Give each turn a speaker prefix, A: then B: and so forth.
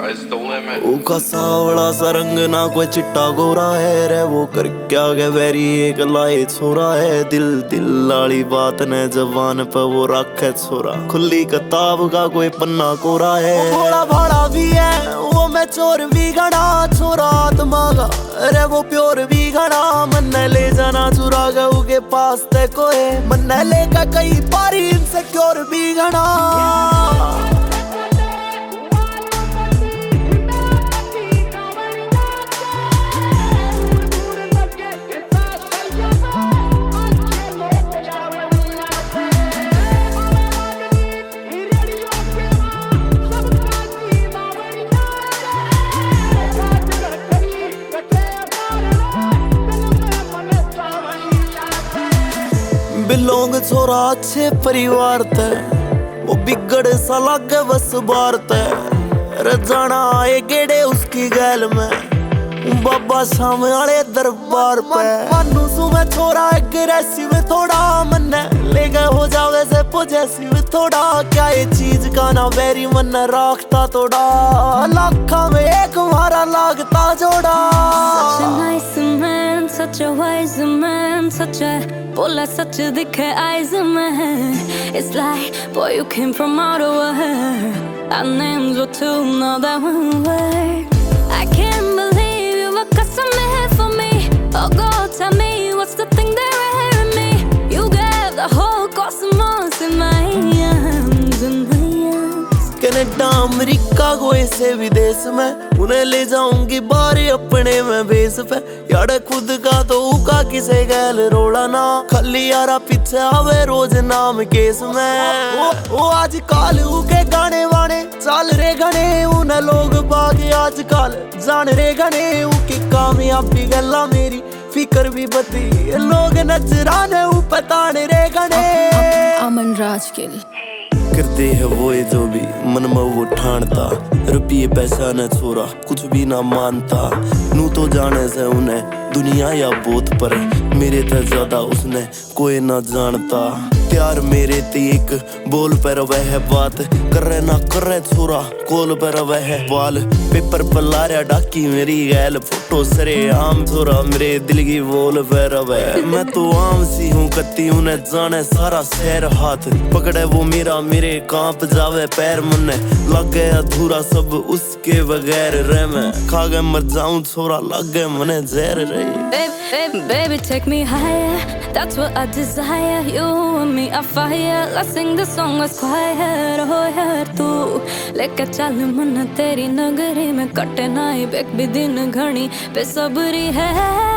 A: Sky's the limit.
B: ऊका सावड़ा सा रंग ना कोई चिट्टा गोरा है रे, वो कर क्या गे वेरी एक लाए छोरा है। दिल दिल वाली बात ने जवान पे वो रखे छोरा, खुली किताब का कोई पन्ना कोरा है। थोड़ा भाड़ा भी है वो मैं चोर भी घड़ा, छोरा आत्मागा अरे वो प्योर भी घड़ा। मन ले जाना चुरा गऊ के पास ते कोई मन लेकर कई पारी इनसिक्योर भी घड़ा। बिलोंग छोरा अच्छे परिवार ते, वो बिगड़ सा लागे बस बार ते। रजाना आए गेड़े उसकी गैल में, बाबा सामने वाले दरबार पे। मानू सू मैं छोरा एग्रेसिव थोड़ा, मन ले गए हो जावे से पॉजेसिव थोड़ा। क्या ये चीज का ना वेरी मन रखता थोड़ा, लाखा में एक मारा लागता जोड़ा।
C: Such a nice man, such a wise man, such a bola such a dikhe eyes man. It's like boy you came from out of where our names were two, now that one word. I can't believe you were custom made for me. Oh God, tell me what's the thing they're wearing me. You gave the whole cosmos in my hands, in my hands.
B: Canada America कोई से विदेश में, उन्हें ले जाऊंगी बाहर अपने में बेस पे। यार खुद का तो उका किसे गैल रोड़ा ना, खाली यारा पीछे आवे रोज नाम केस में। वो आज काल उके गाने वाने चल रे गने, उन्हें लोग बागे आजकल जान रे गने। उकी कामयाबी गल्ला मेरी फिकर भी बती, लोग नजराने पताने रे गने।
C: अमन राज के लिए
B: करते है वो जो भी मन में वो ठानता, रुपये पैसा न छोरा कुछ भी ना मानता। नू तो जाने से उन्हें दुनिया या बोत पर, मेरे ते ज्यादा उसने कोई ना जानता। प्यार मेरे ते एक बोल पर वह बात करे ना करे छोरा, कोल पर वह बाल पेपर पर लाया डाकी मेरी गैल फोटो सरे आम छोरा मेरे दिल की बोल पर वह। मैं तो आम सी हूँ कत्ती उन्हें जाने सारा शहर, हाथ पकड़े वो मेरा मेरे कांप जावे पैर। मन लग गया अधूरा सब उसके बगैर रे, मैं खा गए मर जाऊं छोरा लग गए मने जहर रे।
C: Baby, take me higher, that's what I desire. You and me are fire, let's sing the song with quiet. Oh यार तू लेके चल मन तेरी नगरी में, कटे ना एक भी दिन घड़ी पे सबरी है।